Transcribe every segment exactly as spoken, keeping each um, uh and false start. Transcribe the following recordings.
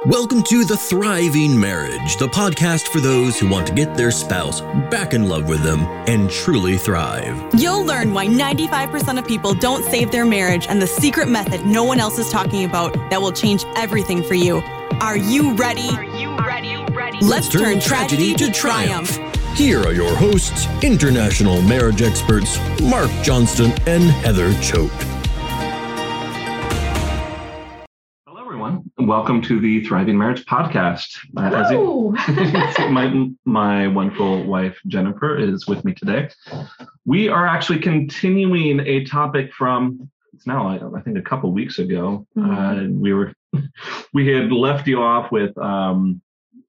Welcome to The Thriving Marriage, the podcast for those who want to get their spouse back in love with them and truly thrive. You'll learn why ninety-five percent of people don't save their marriage and the secret method no one else is talking about that will change everything for you. Are you ready? Are you ready? ready? Let's, Let's turn, turn tragedy, tragedy to triumph. triumph. Here are your hosts, international marriage experts, Mark Johnston and Heather Choate. Welcome to the Thriving Marriage Podcast. Uh, as it, my, my wonderful wife, Jennifer, is with me today. We are actually continuing a topic from, it's now, I, I think, a couple weeks ago. Mm-hmm. Uh, we were, we had left you off with um,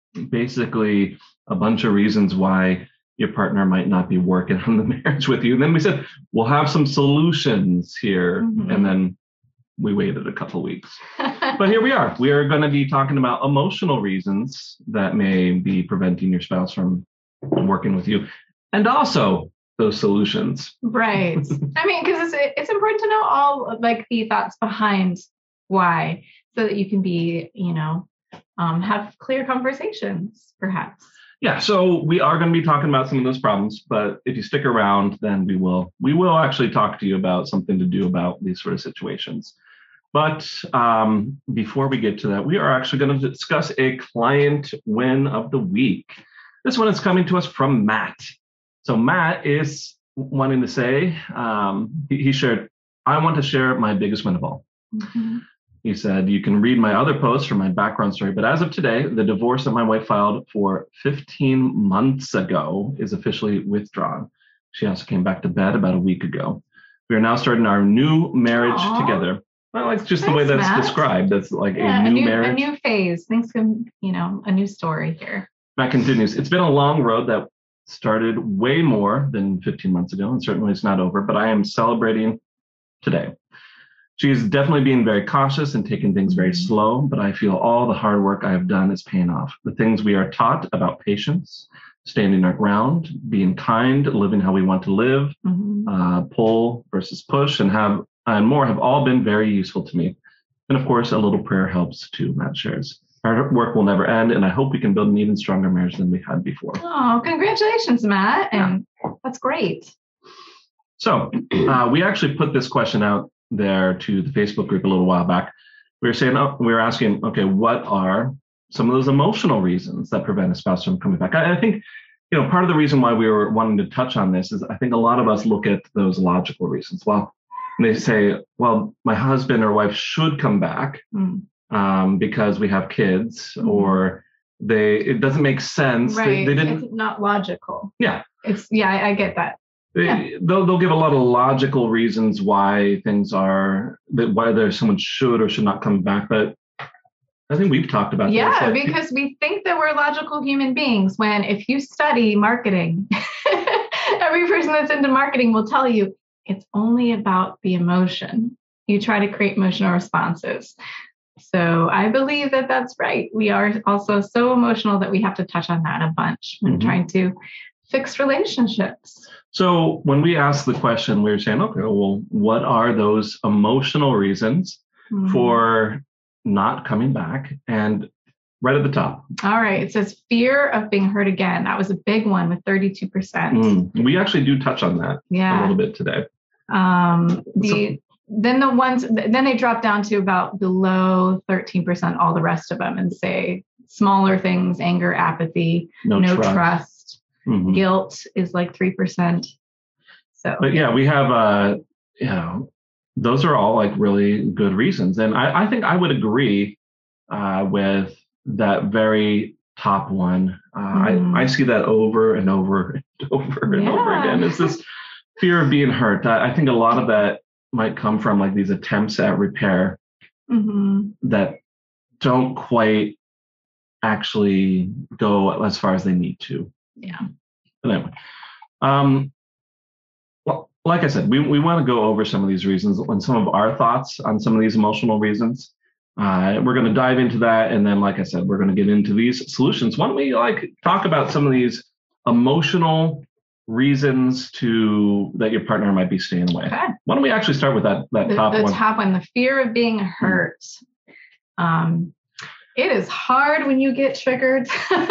basically a bunch of reasons why your partner might not be working on the marriage with you. And then we said, we'll have some solutions here. Mm-hmm. And then we waited a couple weeks. But here we are. We are going to be talking about emotional reasons that may be preventing your spouse from working with you, and also those solutions. Right. I mean, because it's it's important to know all of, like the thoughts behind why, so that you can be, you know, um, have clear conversations, perhaps. Yeah. So we are going to be talking about some of those problems, but if you stick around, then we will we will actually talk to you about something to do about these sort of situations. But um, before we get to that, we are actually going to discuss a client win of the week. This one is coming to us from Matt. So Matt is wanting to say, um, he, he shared, I want to share my biggest win of all. Mm-hmm. He said, you can read my other posts for my background story, but as of today, the divorce that my wife filed for fifteen months ago is officially withdrawn. She also came back to bed about a week ago. We are now starting our new marriage Aww. together. Well, it's just Thanks, the way that's Matt. described. That's like yeah, a, new a new marriage. A new phase. Things can, you know, a new story here. Matt continues. It's been a long road that started way more than fifteen months ago, and certainly it's not over, but I am celebrating today. She's definitely being very cautious and taking things very slow, but I feel all the hard work I have done is paying off. The things we are taught about patience, standing our ground, being kind, living how we want to live, mm-hmm. uh, pull versus push, and have and more have all been very useful to me. And of course, a little prayer helps too, Matt shares. Our work will never end, and I hope we can build an even stronger marriage than we had before. Oh, congratulations, Matt. And yeah. That's great. So uh, we actually put this question out there to the Facebook group a little while back. We were saying, oh, we were asking, okay, what are some of those emotional reasons that prevent a spouse from coming back? I, I think, you know, part of the reason why we were wanting to touch on this is I think a lot of us look at those logical reasons. Well, they say, well, my husband or wife should come back mm. um, because we have kids, mm. or they it doesn't make sense. Right. They, they didn't. It's not logical. Yeah. It's yeah, I, I get that. They, yeah. They'll they'll give a lot of logical reasons why things are that why there's someone should or should not come back, but I think we've talked about yeah, that. Yeah, because we think that we're logical human beings. When if you study marketing, every person that's into marketing will tell you it's only about the emotion. You try to create emotional responses. So I believe that that's right. We are also so emotional that we have to touch on that a bunch when mm-hmm. trying to fix relationships. So when we asked the question, we were saying, okay, well, what are those emotional reasons mm-hmm. for not coming back? And right at the top. All right. It says fear of being hurt again. That was a big one with thirty-two percent. Mm, we actually do touch on that yeah. a little bit today. Um, the so, then the ones then they drop down to about below thirteen percent, all the rest of them, and say smaller things, anger, apathy, no, no trust, trust mm-hmm. guilt is like three percent. So, but yeah, we have uh, you know, those are all like really good reasons, and I, I think I would agree uh, with that very top one. Uh, mm. I, I see that over and over and over and yeah. over again. It's this fear of being hurt. I, I think a lot of that might come from like these attempts at repair mm-hmm. that don't quite actually go as far as they need to. Yeah. But anyway, um, well, like I said, we, we want to go over some of these reasons and some of our thoughts on some of these emotional reasons. Uh, we're going to dive into that. And then, like I said, we're going to get into these solutions. Why don't we like talk about some of these emotional reasons to that your partner might be staying away? Okay. Why don't we actually start with that, that the, top the one? The top one, the fear of being hurt. Um, it is hard when you get triggered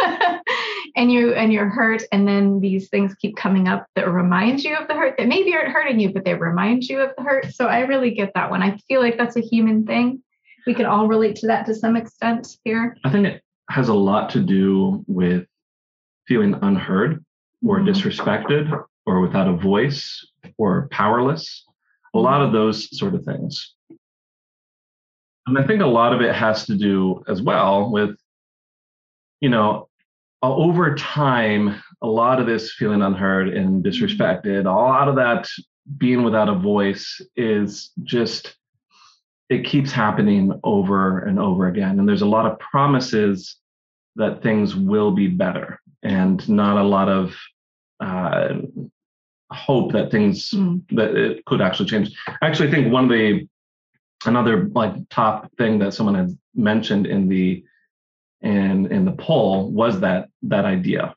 and you and you're hurt, and then these things keep coming up that remind you of the hurt that maybe aren't hurting you, but they remind you of the hurt. So I really get that one. I feel like that's a human thing. We can all relate to that to some extent here. I think it has a lot to do with feeling unheard or mm-hmm. disrespected or without a voice or powerless. A lot of those sort of things. And I think a lot of it has to do as well with, you know, over time, a lot of this feeling unheard and disrespected, a lot of that being without a voice is just, it keeps happening over and over again. And there's a lot of promises that things will be better and not a lot of uh, hope that things, mm. that it could actually change. I actually think one of the, another like top thing that someone had mentioned in the in in the poll was that that idea.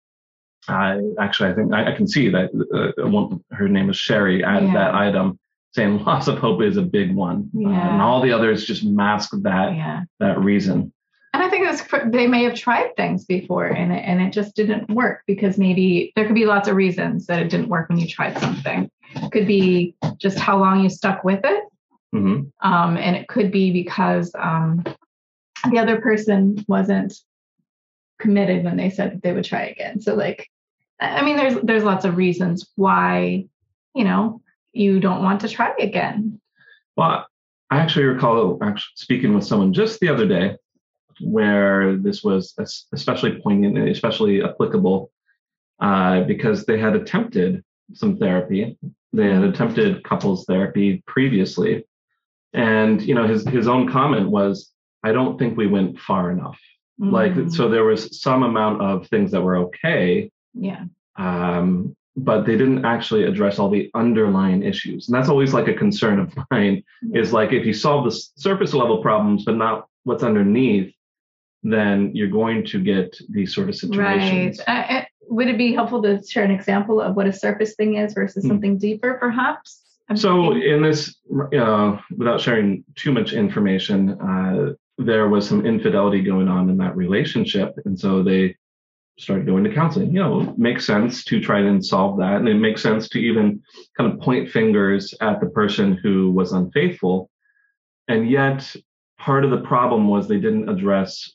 I actually I think I, I can see that uh, one, her name is Sherry added yeah. that item, saying loss of hope is a big one, yeah. uh, and all the others just mask that yeah. that reason. And I think it's, they may have tried things before and it, and it just didn't work because maybe there could be lots of reasons that it didn't work when you tried something. It could be just how long you stuck with it. Mm-hmm. Um, and it could be because um, the other person wasn't committed when they said that they would try again. So like, I mean, there's there's lots of reasons why, you know, you don't want to try again. Well, I actually recall actually speaking with someone just the other day where this was especially poignant and especially applicable uh, because they had attempted some therapy. They had attempted couples therapy previously. And, you know, his, his own comment was, I don't think we went far enough. Mm. Like, so there was some amount of things that were okay. Yeah. Um, but they didn't actually address all the underlying issues. And that's always like a concern of mine yeah. is like, if you solve the surface level problems, but not what's underneath, then you're going to get these sort of situations. Right. Uh, would it be helpful to share an example of what a surface thing is versus mm. something deeper, perhaps? I'm so thinking. in this, uh, without sharing too much information, uh, there was some infidelity going on in that relationship. And so they started going to counseling. You know, it makes sense to try and solve that. And it makes sense to even kind of point fingers at the person who was unfaithful. And yet part of the problem was they didn't address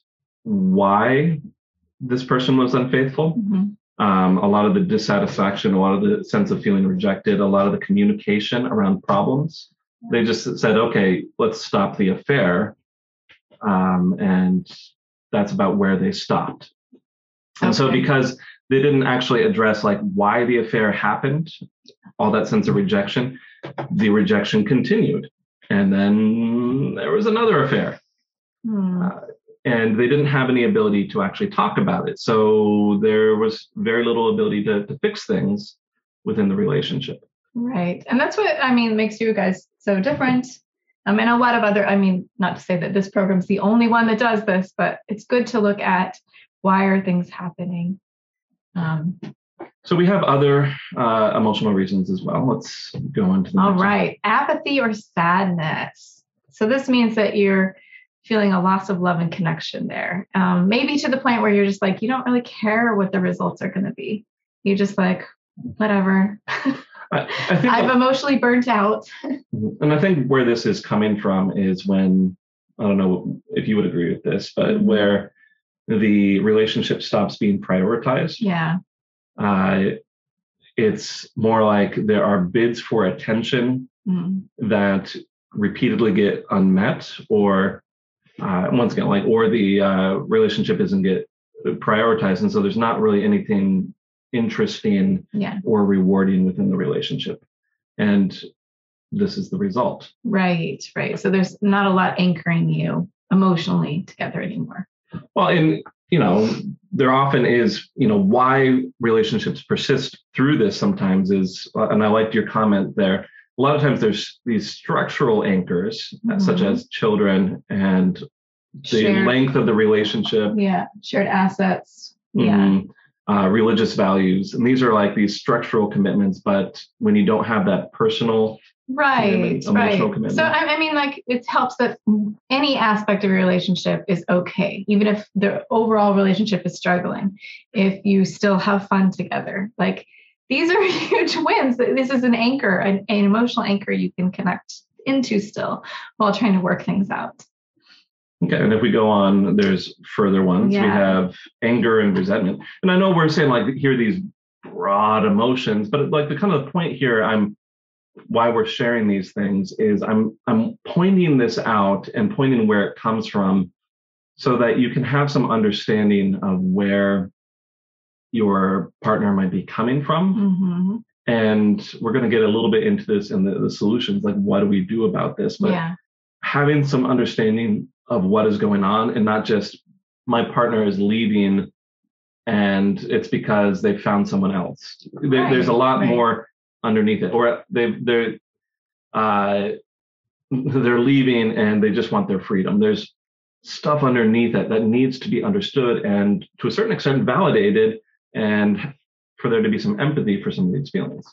why this person was unfaithful. Mm-hmm. Um, a lot of the dissatisfaction, a lot of the sense of feeling rejected, a lot of the communication around problems. They just said, okay, let's stop the affair. Um, and that's about where they stopped. And okay. so because they didn't actually address like why the affair happened, all that sense of rejection, the rejection continued. And then there was another affair. Hmm. Uh, And they didn't have any ability to actually talk about it. So there was very little ability to, to fix things within the relationship. Right. And that's what, I mean, makes you guys so different. Um, and a lot of other, I mean, not to say that this program's the only one that does this, but it's good to look at why are things happening. Um, so we have other uh, emotional reasons as well. Let's go on to the All next right. One. Apathy or sadness. So this means that you're feeling a loss of love and connection there. Um, maybe to the point where you're just like, you don't really care what the results are going to be. You're just like, whatever. I, I think I've emotionally burnt out. And I think where this is coming from is when, I don't know if you would agree with this, but mm-hmm. where the relationship stops being prioritized. Yeah. Uh, it's more like there are bids for attention mm-hmm. that repeatedly get unmet, or Uh, once again, like, or the uh, relationship isn't get prioritized. And so there's not really anything interesting yeah. or rewarding within the relationship. And this is the result. Right, right. So there's not a lot anchoring you emotionally together anymore. Well, and, you know, there often is, you know, why relationships persist through this sometimes is, and I liked your comment there, a lot of times there's these structural anchors, mm-hmm. such as children and the shared, length of the relationship. Yeah, shared assets. Mm-hmm. Yeah. uh, religious values. And these are like these structural commitments, but when you don't have that personal right, commitment, emotional right. commitment. So, I, I mean, like, it helps that any aspect of your relationship is okay, even if the overall relationship is struggling, if you still have fun together. Like, these are huge wins. This is an anchor, an, an emotional anchor you can connect into still while trying to work things out. Okay, and if we go on, there's further ones. Yeah. We have anger and resentment. And I know we're saying like here are these broad emotions, but like the kind of the point here I'm why we're sharing these things is I'm I'm pointing this out and pointing where it comes from so that you can have some understanding of where your partner might be coming from. Mm-hmm. And we're going to get a little bit into this in the, the solutions, like what do we do about this? But yeah. having some understanding of what is going on and not just my partner is leaving and it's because they found someone else. There, right, there's a lot right. more underneath it, or they they're uh, they're leaving and they just want their freedom. There's stuff underneath it that needs to be understood and to a certain extent validated, and for there to be some empathy for some of these feelings.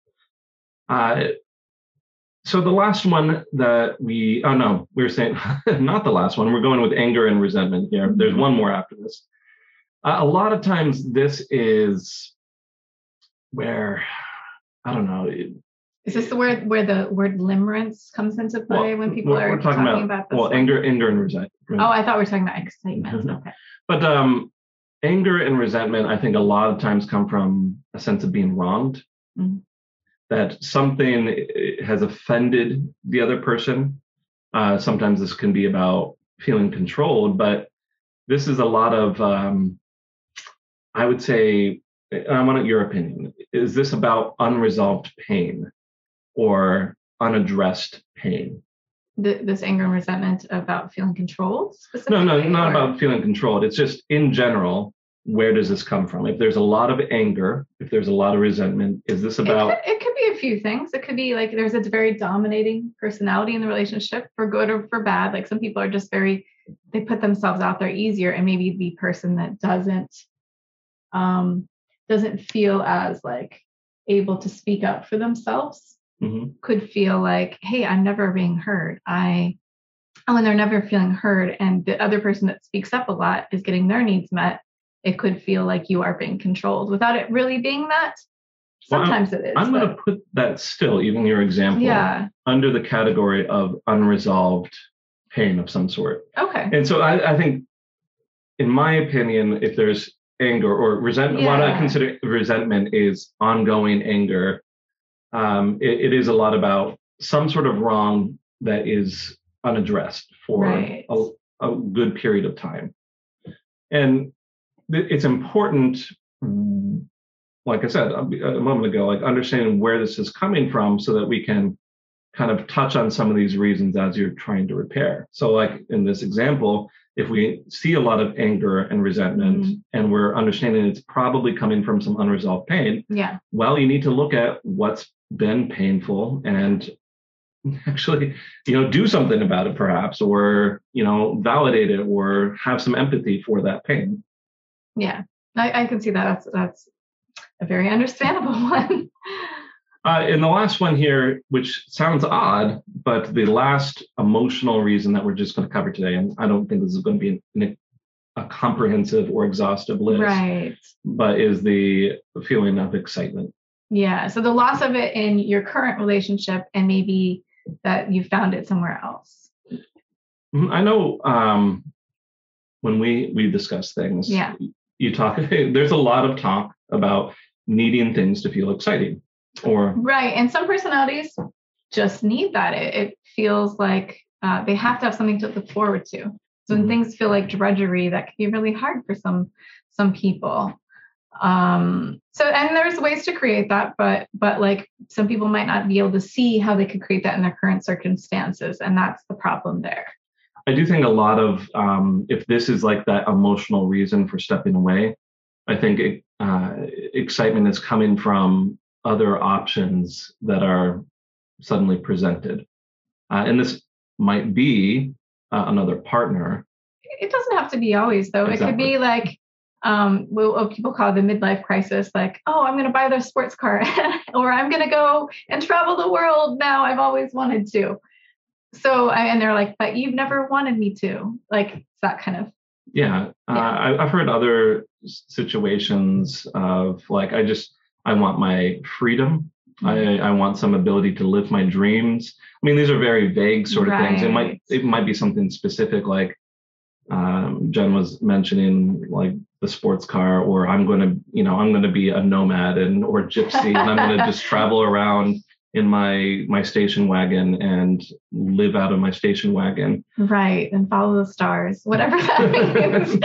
Uh, so the last one that we, oh no, we were saying, not the last one, we're going with anger and resentment here. There's one more after this. Uh, a lot of times this is where, I don't know. It, is this the word where the word limerence comes into play well, when people we're, are we're talking, talking about, about this? Well, one? anger, anger and resentment. Oh, I thought we were talking about excitement. Okay. But um, anger and resentment, I think a lot of times come from a sense of being wronged, mm-hmm. that something has offended the other person. Uh, sometimes this can be about feeling controlled, but this is a lot of, um, I would say, I want your opinion. Is this about unresolved pain or unaddressed pain? The, this anger and resentment about feeling controlled? No, no, not or? about feeling controlled. It's just in general, where does this come from? If there's a lot of anger, if there's a lot of resentment, is this about... It could, it could be a few things. It could be like there's a very dominating personality in the relationship, for good or for bad. Like some people are just very, they put themselves out there easier, and maybe the person that doesn't, um, doesn't feel as like able to speak up for themselves mm-hmm. could feel like, hey, I'm never being heard. I, and when they're never feeling heard and the other person that speaks up a lot is getting their needs met, it could feel like you are being controlled without it really being that. Sometimes well, it is. I'm going to put that still, even your example, yeah. under the category of unresolved pain of some sort. Okay. And so I, I think, in my opinion, if there's anger or resentment, yeah. what I consider resentment is ongoing anger. Um, it, it is a lot about some sort of wrong that is unaddressed for right. a, a good period of time. And it's important, like I said a moment ago, like understanding where this is coming from so that we can kind of touch on some of these reasons as you're trying to repair. So like in this example, if we see a lot of anger and resentment mm-hmm. and we're understanding it's probably coming from some unresolved pain, yeah. well, you need to look at what's been painful and actually, you know, do something about it perhaps, or, you know, validate it or have some empathy for that pain. Yeah, I, I can see that. That's, that's a very understandable one. Uh, and the last one here, which sounds odd, but the last emotional reason that we're just going to cover today, and I don't think this is going to be an, a comprehensive or exhaustive list, right? But is the feeling of excitement. Yeah, so the loss of it in your current relationship and maybe that you found it somewhere else. I know um, when we, we discuss things, yeah. you talk, there's a lot of talk about needing things to feel exciting. Or right. And some personalities just need that. It, it feels like uh, they have to have something to look forward to. So when mm-hmm. things feel like drudgery, that can be really hard for some some people. Um, so and there's ways to create that, but but like some people might not be able to see how they could create that in their current circumstances. And that's the problem there. I do think a lot of um, if this is like that emotional reason for stepping away, I think it, uh, excitement is coming from other options that are suddenly presented. Uh, and this might be uh, another partner. It doesn't have to be always, though. Exactly. It could be like um, what people call the midlife crisis, like, oh, I'm going to buy the sports car or I'm going to go and travel the world now. I've always wanted to. So, and they're like, but you've never wanted me to. Like, it's that kind of. Yeah. yeah. Uh, I, I've heard other situations of like, I just, I want my freedom. I, I want some ability to live my dreams. I mean, these are very vague sort of right. things. It might it might be something specific, like um, Jen was mentioning, like the sports car, or I'm going to, you know, I'm going to be a nomad and or gypsy, and I'm going to just travel around in my my station wagon and live out of my station wagon. Right, and follow the stars, whatever that means.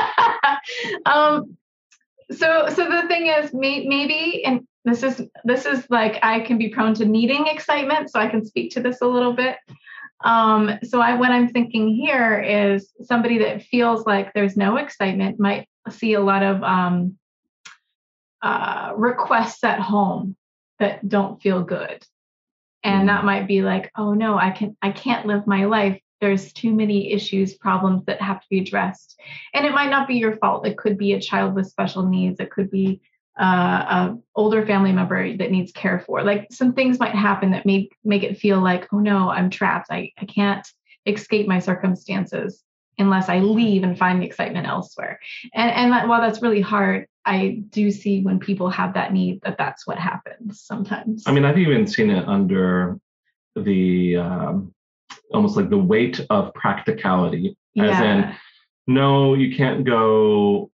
um. So so the thing is, may, maybe and. This is this is like I can be prone to needing excitement, so I can speak to this a little bit. Um, so I, what I'm thinking here is somebody that feels like there's no excitement might see a lot of um, uh, requests at home that don't feel good, and that might be like, oh no, I can I can't live my life. There's too many issues, problems that have to be addressed, and it might not be your fault. It could be a child with special needs. It could be Uh, a older family member that needs care for. Like some things might happen that make make it feel like, oh no, I'm trapped. I, I can't escape my circumstances unless I leave and find the excitement elsewhere. And and that, while that's really hard, I do see when people have that need that that's what happens sometimes. I mean, I've even seen it under the um, almost like the weight of practicality, as yeah. in, no, you can't go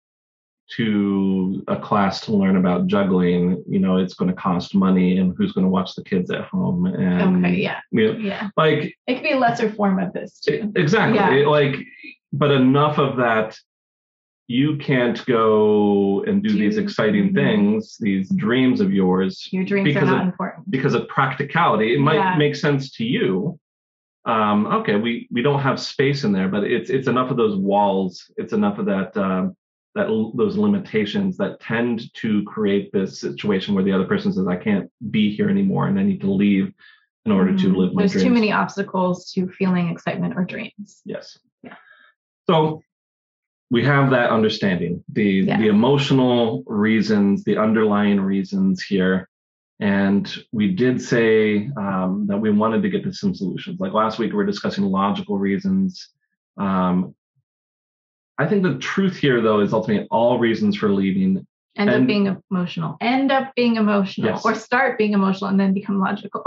to a class to learn about juggling. You know, it's going to cost money, and who's going to watch the kids at home? And okay, yeah, you know, yeah. Like it could be a lesser form of this too. Exactly. Yeah. It, like, but enough of that. You can't go and do, do these exciting mm-hmm. things, these dreams of yours. Your dreams are not of, important because of practicality. It might yeah. make sense to you. Um, okay, we we don't have space in there, but it's it's enough of those walls. It's enough of that. Um, that those limitations that tend to create this situation where the other person says, I can't be here anymore and I need to leave in order mm-hmm. to live my There's dreams. Too many obstacles to feeling excitement or dreams. Yes. Yeah. So we have that understanding, the, yeah. the emotional reasons, the underlying reasons here. And we did say um, that we wanted to get to some solutions. Like last week, we were discussing logical reasons. Um, I think the truth here, though, is ultimately all reasons for leaving end and, up being emotional, end up being emotional, yes. or start being emotional and then become logical.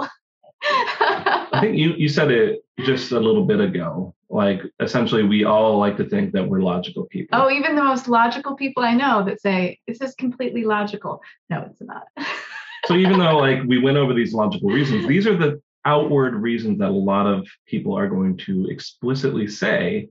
I think you, you said it just a little bit ago. Like, essentially, we all like to think that we're logical people. Oh, even the most logical people I know that say, this is completely logical. No, it's not. So even though, like, we went over these logical reasons, these are the outward reasons that a lot of people are going to explicitly say.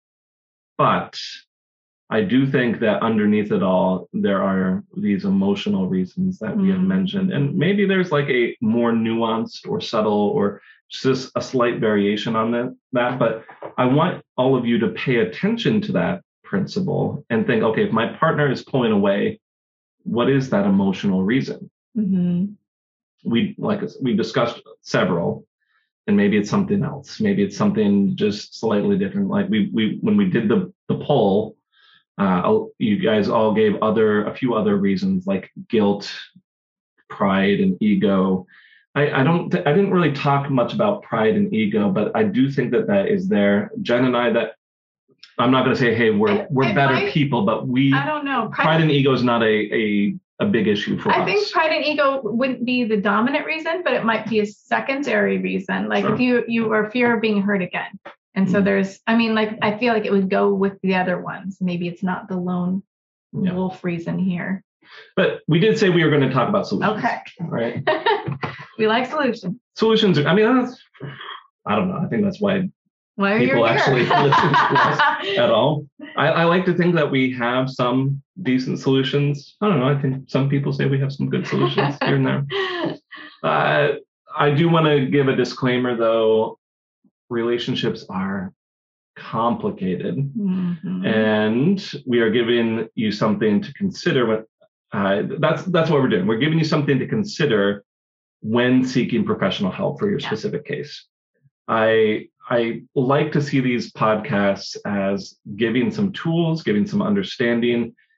But I do think that underneath it all, there are these emotional reasons that we have mentioned. And maybe there's like a more nuanced or subtle or just a slight variation on that, that. But I want all of you to pay attention to that principle and think, okay, if my partner is pulling away, what is that emotional reason? Mm-hmm. We like we discussed several. And maybe it's something else. Maybe it's something just slightly different. Like we we when we did the the poll, uh, you guys all gave other a few other reasons like guilt, pride, and ego. I, I don't th- I didn't really talk much about pride and ego, but I do think that that is there. Jen and I, that I'm not going to say, hey, we're we're better I, people, but we I don't know. Pride, pride and ego is not a a a big issue for I us. I think pride and ego wouldn't be the dominant reason, but it might be a secondary reason. Like sure. if you you are fear of being hurt again. And mm-hmm. so there's, I mean, like, I feel like it would go with the other ones. Maybe it's not the lone yeah. wolf reason here. But we did say we were going to talk about solutions. Okay. Right. We like solutions. Solutions. I mean, that's, I don't know. I think that's why Why people actually listen to us at all. I, I like to think that we have some decent solutions. I don't know. I think some people say we have some good solutions here and there. Uh, I do want to give a disclaimer, though. Relationships are complicated, mm-hmm. and we are giving you something to consider. When, uh, that's that's what we're doing. We're giving you something to consider when seeking professional help for your yeah. specific case. I I like to see these podcasts as giving some tools, giving some understanding,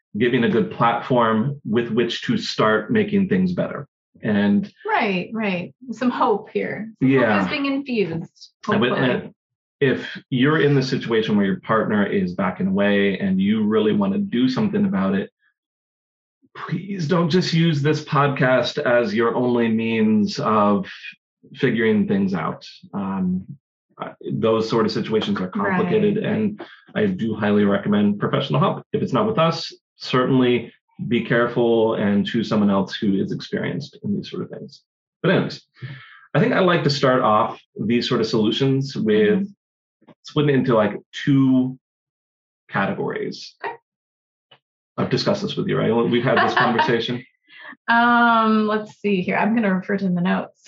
giving a good platform with which to start making things better. And right, right. Some hope here. Some yeah. hope is being infused. And with, and if you're in the situation where your partner is backing away and you really want to do something about it, please don't just use this podcast as your only means of figuring things out. Um, those sort of situations are complicated, right. And I do highly recommend professional help. If it's not with us, certainly be careful and choose someone else who is experienced in these sort of things. But anyways, I think I like to start off these sort of solutions with mm-hmm. splitting into like two categories. Okay. I've discussed this with you, right? We've had this conversation. Um, let's see here. I'm going to refer to the notes.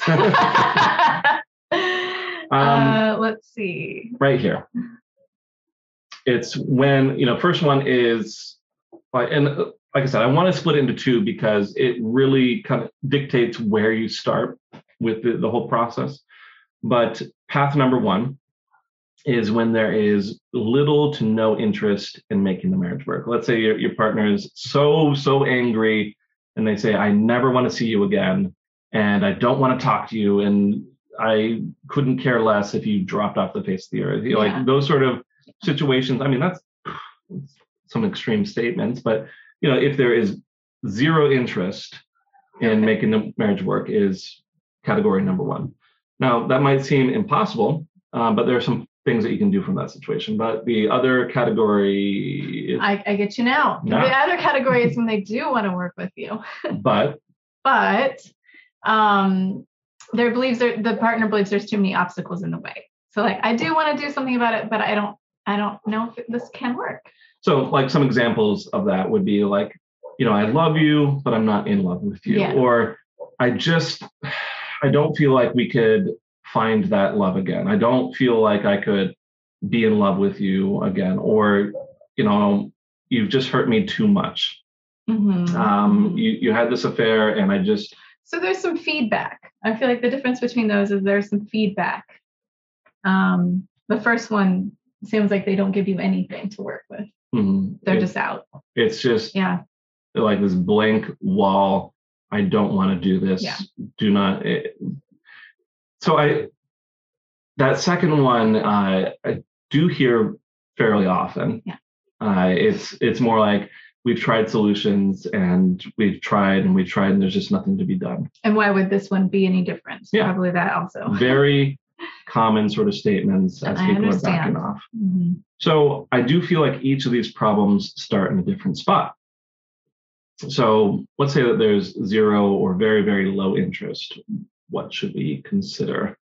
um, uh, let's see. Right here. It's when, you know, first one is, and like I said, I want to split it into two because it really kind of dictates where you start with the, the whole process. But path number one is when there is little to no interest in making the marriage work. Let's say your, your partner is so, so angry and they say, I never want to see you again, and I don't want to talk to you, and I couldn't care less if you dropped off the face of the earth. Yeah. Like those sort of situations. I mean, that's some extreme statements, but you know, if there is zero interest in okay. making the marriage work is category number one. Now, that might seem impossible, um, but there are some things that you can do from that situation. But the other category is, I, I get you now. No. The other category is when they do want to work with you. But but um there believes there, the partner believes there's too many obstacles in the way. So like, I do want to do something about it, but I don't I don't know if this can work. So like some examples of that would be like, you know, I love you, but I'm not in love with you. Yeah. Or I just, I don't feel like we could find that love again. I don't feel like I could be in love with you again. Or, you know, you've just hurt me too much. Mm-hmm. Um, you, you had this affair and I just. So there's some feedback. I feel like the difference between those is there's some feedback. Um, the first one seems like they don't give you anything to work with. Mm-hmm. They're it, just out. It's just yeah, like this blank wall. I don't want to do this. Yeah. Do not. It, so I, that second one, uh, I do hear fairly often. Yeah. Uh, it's it's more like we've tried solutions and we've tried and we've tried and there's just nothing to be done. And why would this one be any different? Yeah. Probably that also. Very common sort of statements as I people understand. are backing off. Mm-hmm. So I do feel like each of these problems start in a different spot. So let's say that there's zero or very, very low interest. What should we consider?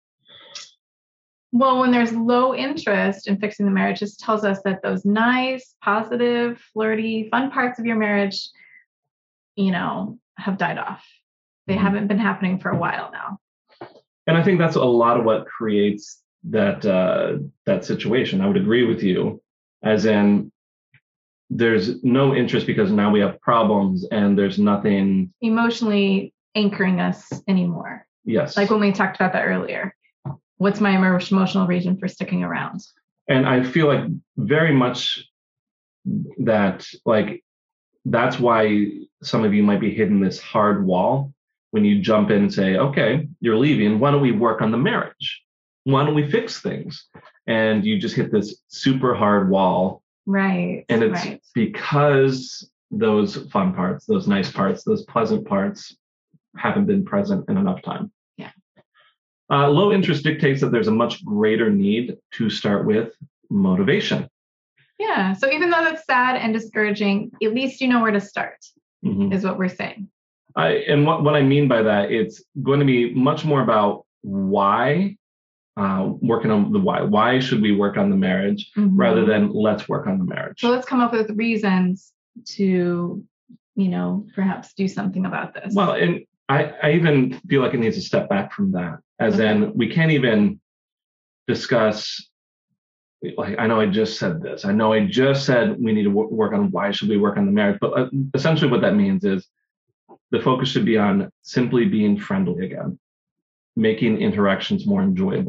Well, when there's low interest in fixing the marriage, this tells us that those nice, positive, flirty, fun parts of your marriage, you know, have died off. They mm-hmm. haven't been happening for a while now. And I think that's a lot of what creates that uh, that situation. I would agree with you, as in there's no interest because now we have problems and there's nothing emotionally anchoring us anymore. Yes. Like when we talked about that earlier. What's my emotional reason for sticking around? And I feel like very much that like that's why some of you might be hitting this hard wall when you jump in and say, okay, you're leaving. Why don't we work on the marriage? Why don't we fix things? And you just hit this super hard wall. Right. And it's right. because those fun parts, those nice parts, those pleasant parts haven't been present in enough time. Yeah. Uh, low interest dictates that there's a much greater need to start with motivation. Yeah. So even though that's sad and discouraging, at least you know where to start, mm-hmm. is what we're saying. I, and what, what I mean by that, it's going to be much more about why, uh, working on the why. Why should we work on the marriage mm-hmm. rather than let's work on the marriage? So let's come up with reasons to, you know, perhaps do something about this. Well, and I, I even feel like it needs to step back from that, as okay. in we can't even discuss, like, I know I just said this. I know I just said we need to w- work on why should we work on the marriage, but uh, essentially what that means is the focus should be on simply being friendly again, making interactions more enjoyable,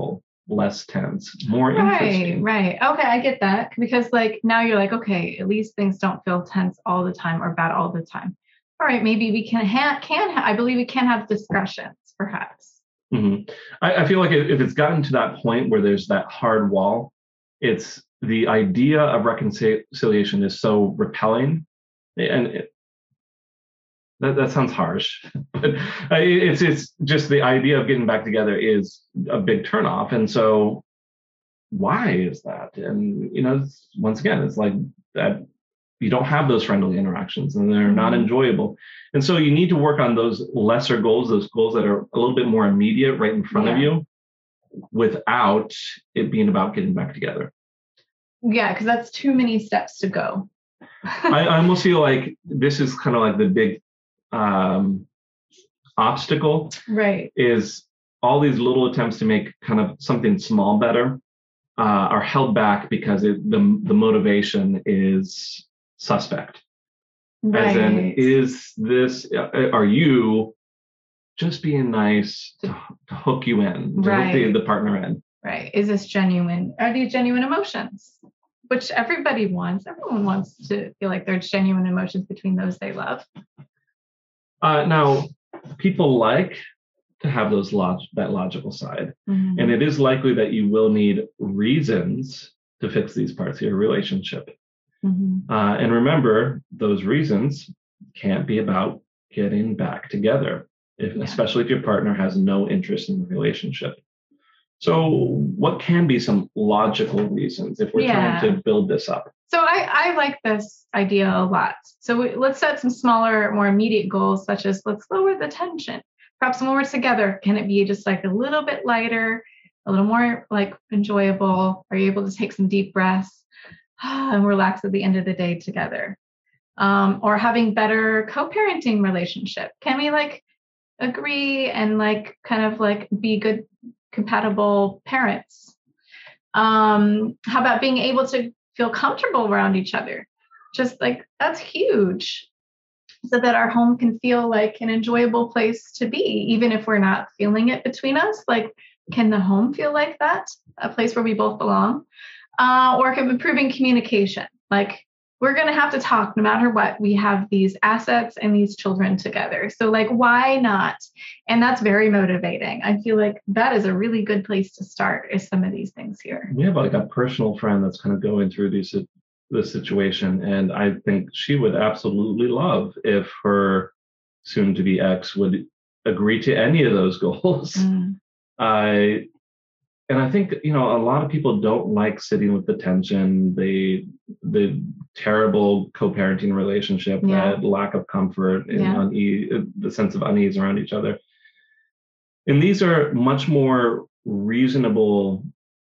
less tense, more right, interesting. Right. Okay, I get that. Because like now you're like, okay, at least things don't feel tense all the time or bad all the time. All right, maybe we can ha- can ha- I believe we can have discussions, perhaps. Mm-hmm. I, I feel like if it's gotten to that point where there's that hard wall, it's the idea of reconciliation is so repelling, and it, that that sounds harsh, but it's it's just the idea of getting back together is a big turnoff, and so why is that? And you know, once again, it's like that. You don't have those friendly interactions and they're not enjoyable. And so you need to work on those lesser goals, those goals that are a little bit more immediate right in front yeah. of you without it being about getting back together. Yeah, because that's too many steps to go. I, I almost feel like this is kind of like the big um, obstacle. Right. Is all these little attempts to make kind of something small better uh, are held back because it, the, the motivation is suspect. Right. As in, is this, are you just being nice to, to hook you in, to right. hook the, the partner in? Right. Is this genuine? Are these genuine emotions? Which everybody wants. Everyone wants to feel like there's genuine emotions between those they love. Uh, now, people like to have those log- that logical side. Mm-hmm. And it is likely that you will need reasons to fix these parts of your relationship. Mm-hmm. Uh, and remember, those reasons can't be about getting back together, if, yeah. especially if your partner has no interest in the relationship. So what can be some logical reasons if we're yeah. trying to build this up? So I, I like this idea a lot. So we, let's set some smaller, more immediate goals, such as let's lower the tension. Perhaps when we're together, can it be just like a little bit lighter, a little more like enjoyable? Are you able to take some deep breaths and relax at the end of the day together? Um, or having better co-parenting relationship. Can we like agree and like kind of like be good compatible parents? Um, how about being able to feel comfortable around each other? Just like that's huge, so that our home can feel like an enjoyable place to be, even if we're not feeling it between us. Like, can the home feel like that? A place where we both belong? Uh, or improving communication. Like, we're going to have to talk no matter what. We have these assets and these children together. So like, why not? And that's very motivating. I feel like that is a really good place to start, is some of these things here. We have like a personal friend that's kind of going through these this situation. And I think she would absolutely love if her soon-to-be ex would agree to any of those goals. Mm. I And I think, you know, a lot of people don't like sitting with the tension, the the terrible co-parenting relationship, yeah. that lack of comfort and yeah. unease, the sense of unease around each other. And these are much more reasonable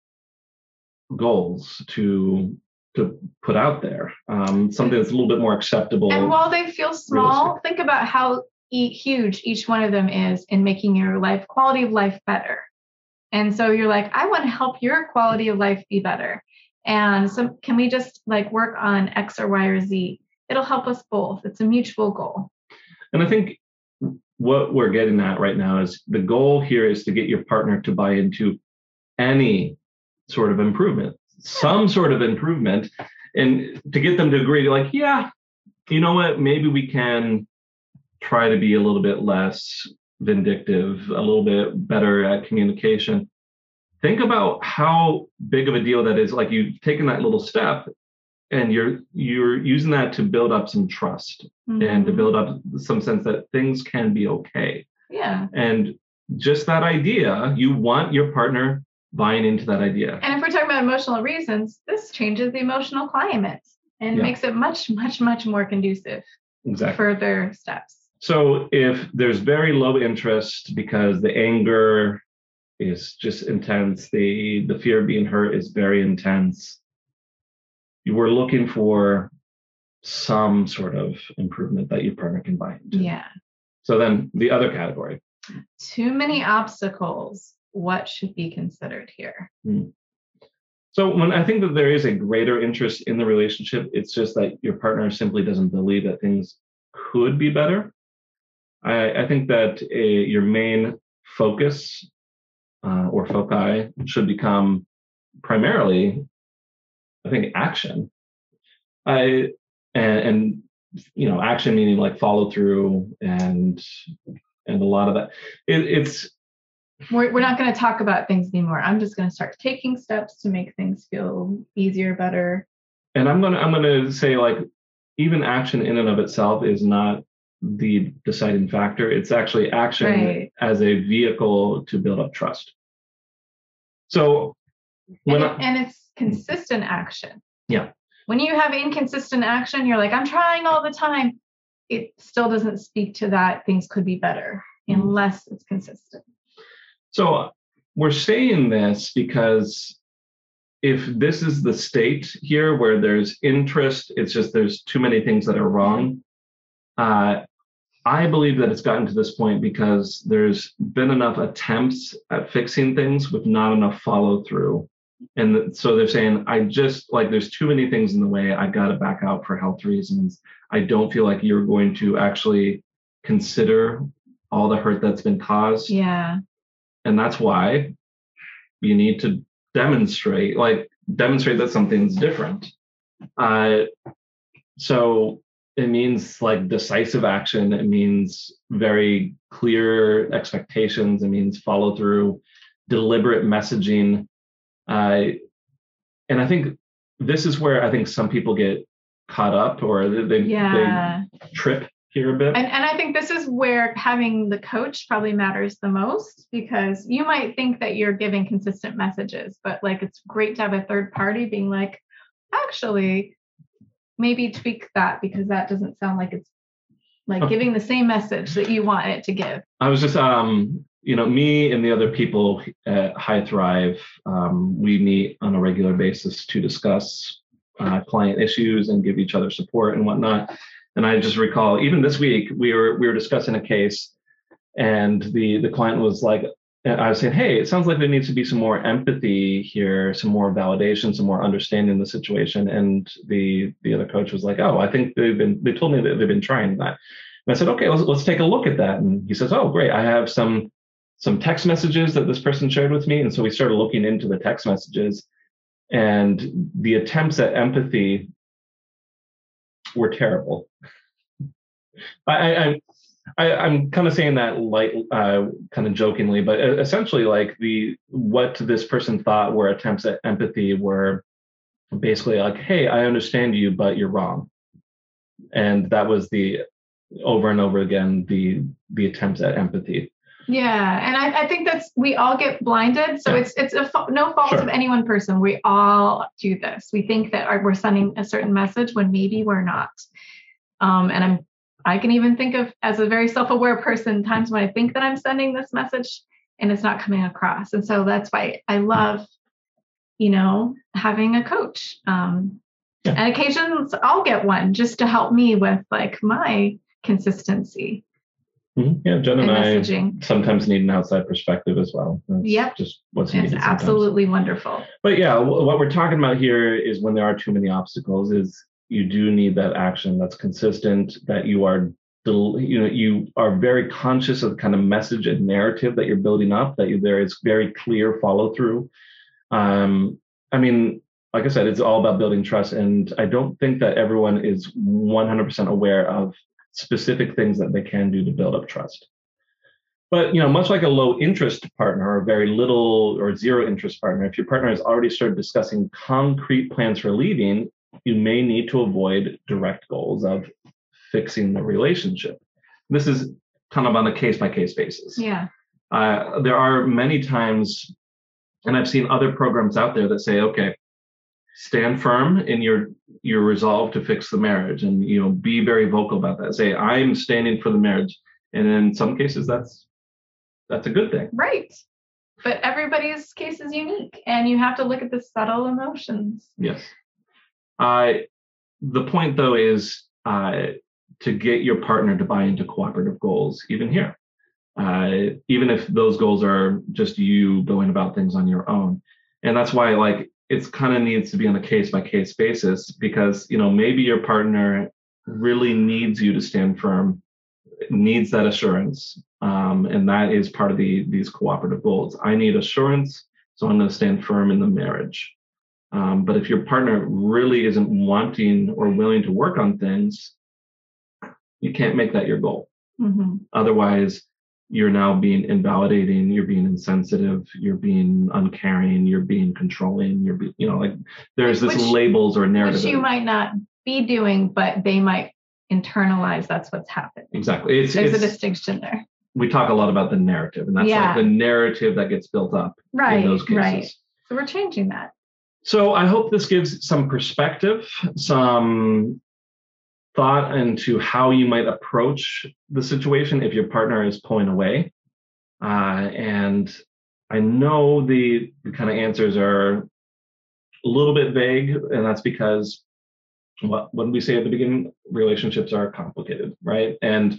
goals to to put out there. Um, something that's a little bit more acceptable. And while they feel small, realistic. Think about how e- huge each one of them is in making your life quality of life better. And so you're like, I want to help your quality of life be better. And so can we just like work on X or Y or Z? It'll help us both. It's a mutual goal. And I think what we're getting at right now is the goal here is to get your partner to buy into any sort of improvement, some sort of improvement, and to get them to agree to like, yeah, you know what, maybe we can try to be a little bit less vindictive, a little bit better at communication. Think about how big of a deal that is. Like, you've taken that little step and you're you're using that to build up some trust, mm-hmm. and to build up some sense that things can be okay. Yeah. And just that idea, you want your partner buying into that idea. And if we're talking about emotional reasons, this changes the emotional climate and yeah. makes it much, much, much more conducive. Exactly. Further steps. So if there's very low interest because the anger is just intense, the, the fear of being hurt is very intense, you were looking for some sort of improvement that your partner can buy into. Yeah. So then the other category. Too many obstacles. What should be considered here? Hmm. So when I think that there is a greater interest in the relationship, it's just that your partner simply doesn't believe that things could be better. I, I think that a, your main focus uh, or foci should become primarily, I think, action. I and, and you know, action meaning like follow through and and a lot of that. It, it's we're we're not going to talk about things anymore. I'm just going to start taking steps to make things feel easier, better. And I'm gonna I'm gonna say, like, even action in and of itself is not the deciding factor. It's actually action right. as a vehicle to build up trust. So when and, I, it, and it's consistent action. Yeah. When you have inconsistent action, you're like, I'm trying all the time. It still doesn't speak to that things could be better mm-hmm. unless it's consistent. So we're saying this because if this is the state here where there's interest, it's just there's too many things that are wrong. Uh, I believe that it's gotten to this point because there's been enough attempts at fixing things with not enough follow through. And so they're saying, I just like, there's too many things in the way. I got to back out for health reasons. I don't feel like you're going to actually consider all the hurt that's been caused. Yeah. And that's why you need to demonstrate, like demonstrate that something's different. Uh, so it means like decisive action. It means very clear expectations. It means follow through, deliberate messaging. Uh, and I think this is where I think some people get caught up or they, they, yeah. they trip here a bit. And, and I think this is where having the coach probably matters the most, because you might think that you're giving consistent messages, but like it's great to have a third party being like, actually, maybe tweak that because that doesn't sound like it's like okay. giving the same message that you want it to give. I was just, um, you know, me and the other people at High Thrive, um, we meet on a regular basis to discuss uh, client issues and give each other support and whatnot. And I just recall, even this week, we were we were discussing a case, and the the client was like, I was saying, hey, it sounds like there needs to be some more empathy here, some more validation, some more understanding of the situation. And the the other coach was like, oh, I think they've been, they told me that they've been trying that. And I said, okay, let's let's take a look at that. And he says, oh, great, I have some some text messages that this person shared with me. And so we started looking into the text messages, and the attempts at empathy were terrible. I, I, I I'm kind of saying that light, uh, kind of jokingly, but essentially, like the what this person thought were attempts at empathy were basically like, "Hey, I understand you, but you're wrong," and that was the over and over again the the attempts at empathy. Yeah, and I, I think that's we all get blinded, so yeah. it's it's a no fault Sure. of any one person. We all do this. We think that our, we're sending a certain message when maybe we're not. Um, and I'm I can even think of, as a very self-aware person, times when I think that I'm sending this message and it's not coming across. And so that's why I love, you know, having a coach. Um, yeah. And occasions I'll get one just to help me with like my consistency. Mm-hmm. Yeah, Jen and, and messaging. I sometimes need an outside perspective as well. That's yep. just what's it's needed. Absolutely sometimes. Wonderful. But yeah, w- what we're talking about here is when there are too many obstacles is you do need that action that's consistent, that you are, you know, you are very conscious of the kind of message and narrative that you're building up, that you, there is very clear follow through. Um, I mean, like I said, it's all about building trust. And I don't think that everyone is one hundred percent aware of specific things that they can do to build up trust. But, you know, much like a low interest partner or very little or zero interest partner, if your partner has already started discussing concrete plans for leaving, you may need to avoid direct goals of fixing the relationship. This is kind of on a case-by-case basis. Yeah. Uh, there are many times, and I've seen other programs out there that say, okay, stand firm in your your resolve to fix the marriage, and you know, be very vocal about that. Say, I'm standing for the marriage, and in some cases, that's that's a good thing. Right. But everybody's case is unique, and you have to look at the subtle emotions. Yes. Uh, the point, though, is uh, to get your partner to buy into cooperative goals, even here. Uh, even if those goals are just you going about things on your own. And that's why, like, it's kind of needs to be on a case-by-case basis, because, you know, maybe your partner really needs you to stand firm needs that assurance. Um, and that is part of the these cooperative goals. I need assurance, so I'm going to stand firm in the marriage. Um, but if your partner really isn't wanting or willing to work on things, you can't make that your goal. Mm-hmm. Otherwise, you're now being invalidating, you're being insensitive, you're being uncaring, you're being controlling, you're being, you know, like there's this which, labels or narrative. Which you might not be doing, but they might internalize that's what's happening. Exactly. It's, there's it's, a distinction there. We talk a lot about the narrative, and that's yeah. like the narrative that gets built up right, in those cases. Right. So we're changing that. So I hope this gives some perspective, some thought into how you might approach the situation if your partner is pulling away. Uh, and I know the, the kind of answers are a little bit vague, and that's because what when we say at the beginning, relationships are complicated, right? And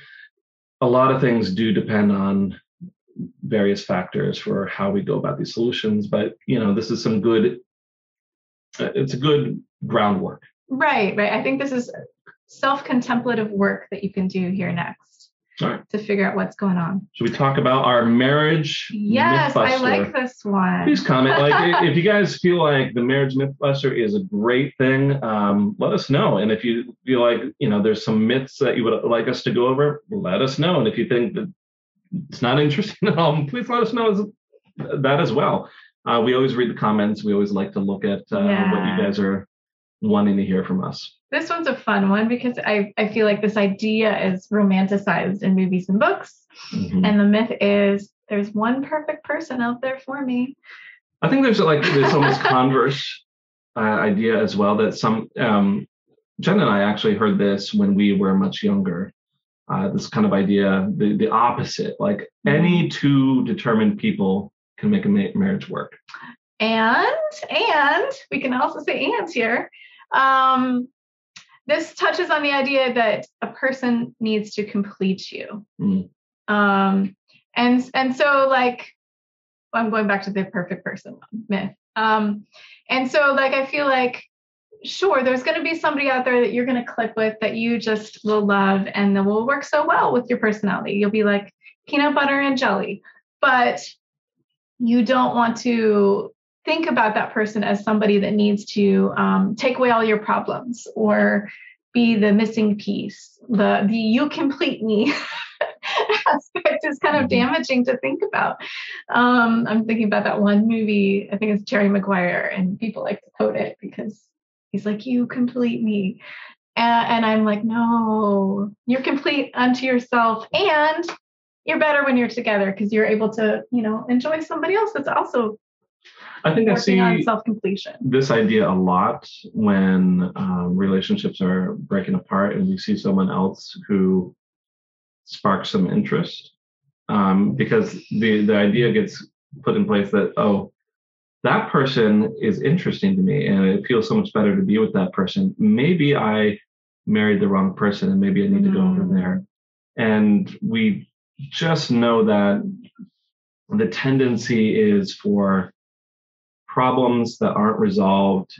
a lot of things do depend on various factors for how we go about these solutions. But, you know, this is some good, it's a good groundwork. Right, right. I think this is self-contemplative work that you can do here next. All right. To figure out what's going on. Should we talk about our marriage Yes, Mythbuster? I like this one. Please comment. Like, if you guys feel like the Marriage Mythbuster is a great thing, um, let us know. And if you feel like, you know, there's some myths that you would like us to go over, let us know. And if you think that it's not interesting at all, please let us know as, that as well. Uh, we always read the comments. We always like to look at uh, yeah. what you guys are wanting to hear from us. This one's a fun one because I, I feel like this idea is romanticized in movies and books. Mm-hmm. And the myth is there's one perfect person out there for me. I think there's like this almost converse uh, idea as well that some, um, Jen and I actually heard this when we were much younger. Uh, this kind of idea, the, the opposite, like mm-hmm. any two determined people can make a ma- marriage work. And, and we can also say and here. Um, This touches on the idea that a person needs to complete you. Mm. Um, and, and so like, well, I'm going back to the perfect person myth. Um, and so like, I feel like, sure, there's going to be somebody out there that you're going to click with that you just will love and that will work so well with your personality. You'll be like peanut butter and jelly, but you don't want to think about that person as somebody that needs to um, take away all your problems or be the missing piece. The the you complete me aspect is kind of damaging to think about. Um, I'm thinking about that one movie, I think it's Jerry Maguire, and people like to quote it because he's like, you complete me. And, and I'm like, no, you're complete unto yourself. And you're better when you're together because you're able to, you know, enjoy somebody else that's also I think I see on self-completion. This idea a lot when um, relationships are breaking apart and we see someone else who sparks some interest, um, because the, the idea gets put in place that, oh, that person is interesting to me and it feels so much better to be with that person. Maybe I married the wrong person and maybe I need mm-hmm. to go over there. And we just know that the tendency is for problems that aren't resolved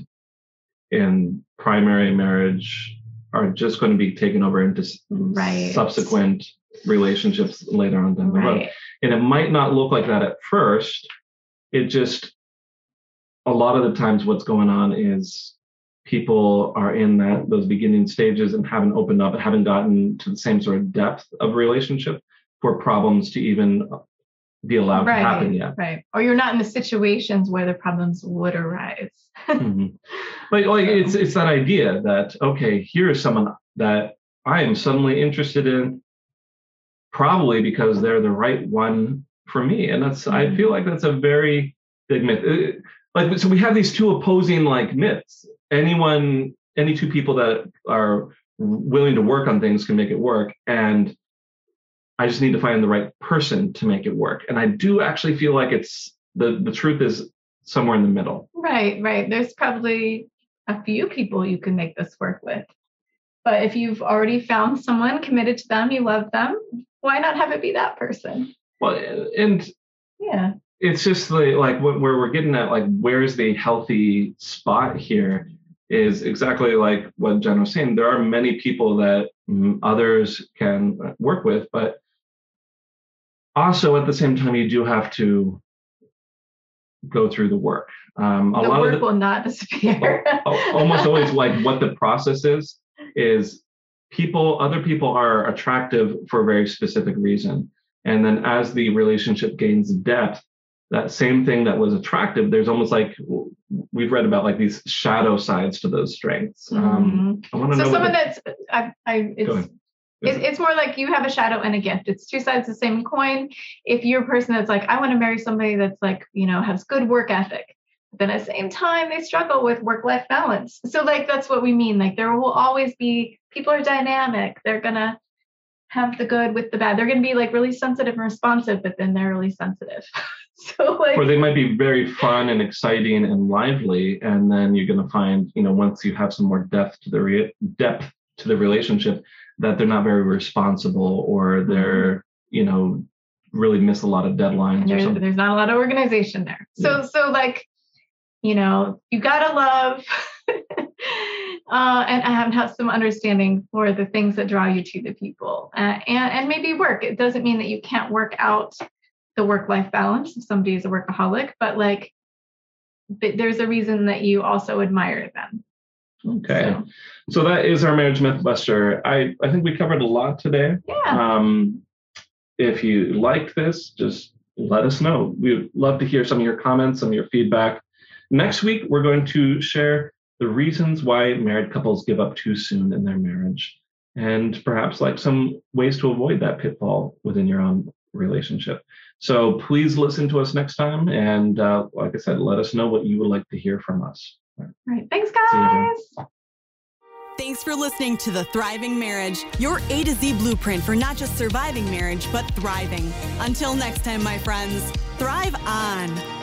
in primary marriage are just going to be taken over into right. subsequent relationships later on down the road. Right. And it might not look like that at first. It just, a lot of the times what's going on is people are in that those beginning stages and haven't opened up, haven't gotten to the same sort of depth of relationship for problems to even be allowed right, to happen yet. Right. Or you're not in the situations where the problems would arise. mm-hmm. Like, like so. it's it's that idea that, okay, here is someone that I am suddenly interested in, probably because they're the right one for me. And that's, mm-hmm. I feel like that's a very big myth. It, like, so we have these two opposing like myths. Anyone, any two people that are willing to work on things can make it work. And I just need to find the right person to make it work. And I do actually feel like it's the, the truth is somewhere in the middle. Right, right. There's probably a few people you can make this work with. But if you've already found someone, committed to them, you love them, why not have it be that person? Well, and yeah, it's just the, like where we're getting at, like, where's the healthy spot here is exactly like what Jen was saying. There are many people that mm, others can work with, but also at the same time, you do have to go through the work. Um, a the lot work of the, will not disappear. almost always like what the process is, is people, other people are attractive for a very specific reason. And then as the relationship gains depth, that same thing that was attractive, there's almost like, we've read about like these shadow sides to those strengths. Mm-hmm. Um, I want to so know. Someone the, that's, I, I, it's, It's, it's more like you have a shadow and a gift. It's two sides of the same coin. If you're a person that's like, I want to marry somebody that's like, you know, has good work ethic, then at the same time, they struggle with work-life balance. So like, that's what we mean. Like there will always be, people are dynamic. They're going to have the good with the bad. They're going to be like really sensitive and responsive, but then they're really sensitive. So like, or they might be very fun and exciting and lively. And then you're going to find, you know, once you have some more depth to the re- depth to the relationship, that they're not very responsible, or they're, you know, really miss a lot of deadlines. There's, or something. There's not a lot of organization there. So, yeah. so like, you know, you gotta love uh, and have, have some understanding for the things that draw you to the people, uh, and, and maybe work. It doesn't mean that you can't work out the work-life balance if somebody is a workaholic, but like, there's a reason that you also admire them. Okay. So. so that is our Marriage Mythbuster. I, I think we covered a lot today. Yeah. Um, if you liked this, just let us know. We'd love to hear some of your comments, some of your feedback. Next week, we're going to share the reasons why married couples give up too soon in their marriage, and perhaps like some ways to avoid that pitfall within your own relationship. So please listen to us next time. And uh, like I said, let us know what you would like to hear from us. All right. Thanks, guys. Thanks for listening to The Thriving Marriage, your A to Z blueprint for not just surviving marriage, but thriving. Until next time, my friends, thrive on.